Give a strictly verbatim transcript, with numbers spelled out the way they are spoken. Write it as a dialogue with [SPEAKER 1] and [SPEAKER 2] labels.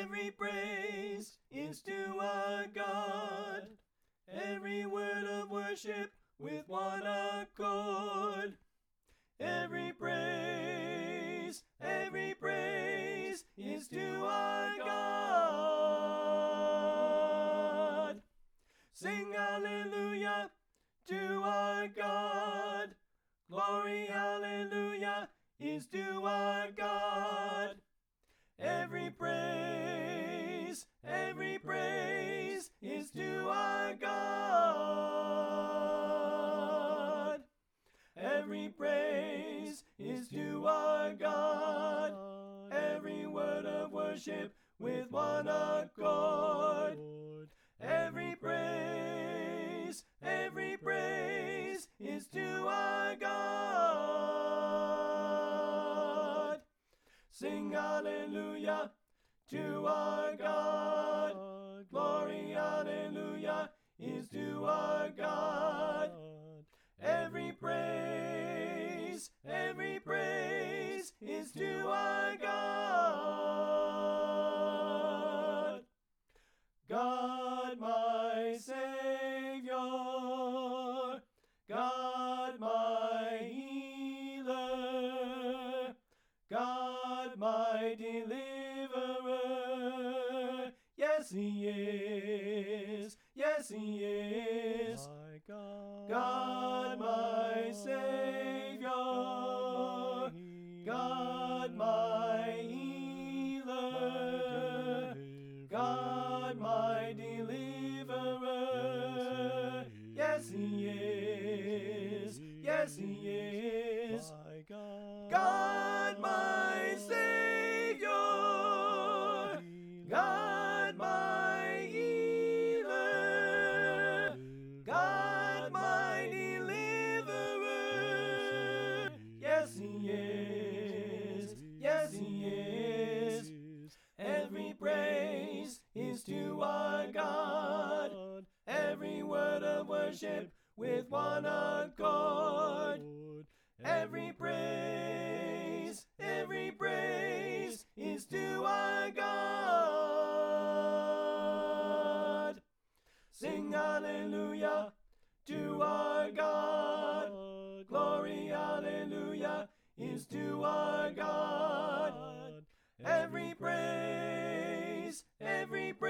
[SPEAKER 1] Every praise is to our God. Every word of worship with one accord. Every praise, every praise is to our God. Sing hallelujah to our God. Glory, hallelujah, is to our God. Every praise, every praise is to our God. Every praise is to our God. Every word of worship with one accord. Every praise, every praise is to our God. Sing hallelujah to our God. Glory, hallelujah, is to our God. Every praise, every praise is to our God. God my Savior, God my healer, God my deliverer, yes he is, yes he is,
[SPEAKER 2] My God,
[SPEAKER 1] God my Savior, God my healer, God my deliverer, yes he is, yes he is,
[SPEAKER 2] my God,
[SPEAKER 1] God my Savior, God my healer, God my deliverer, yes he is, yes he is. Every praise is to our God. Every word of worship with one accord. Every praise, every praise is to our God. Sing hallelujah to our God. Glory, hallelujah, is to our God. Every praise, every praise